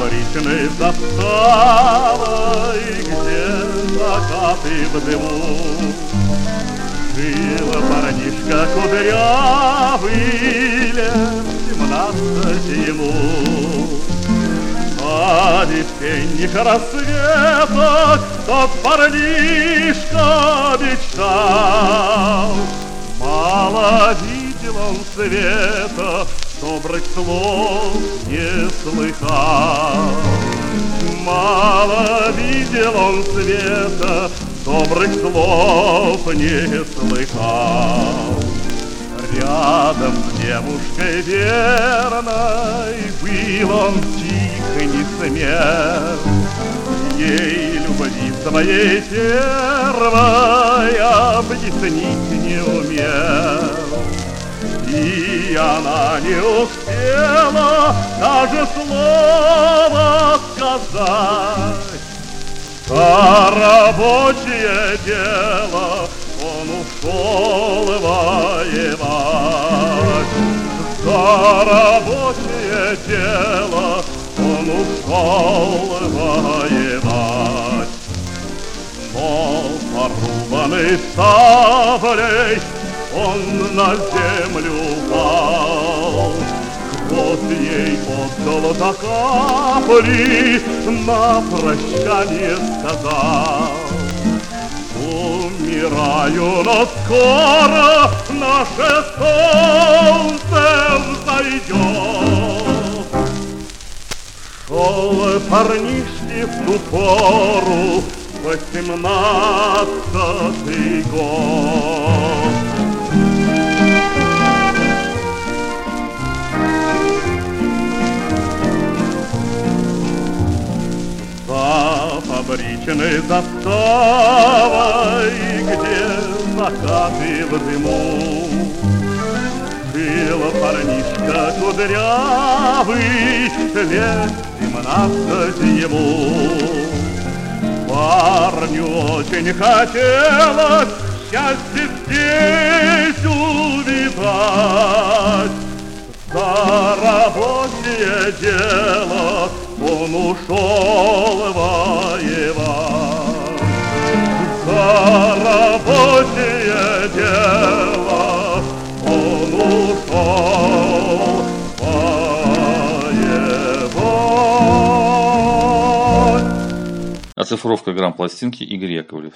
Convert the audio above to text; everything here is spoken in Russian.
фабричной заставой, где закаты в дыму. Жил парнишка кудрявый, лет 17 ему. А весенних рассветах тот парнишка мечтал. Мало видел он света, добрых слов не слыхал. Мало видел он света, добрых слов не слыхал. Рядом с девушкой верной был он тих и не смел. Ей любви своей первой объяснить не умел. И она не успела даже слова сказать. За рабочее дело он ушел воевать. За рабочее дело он ушел воевать. Шел порубанный саблей, он на землю упал. Кровь ей от золота капли на прощание сказал. Умираю, но скоро наше солнце взойдет. Шел парнишке в ту пору 18-й год. За фабричной заставой, где закаты в дыму, жил парнишка кудрявый, лет 17 ему. Парню очень хотелось счастье здесь увидать. За рабочее дело он ушел воевать. За рабочее дело он ушел воевать. Оцифровка грамм-пластинки Игорь Яковлев.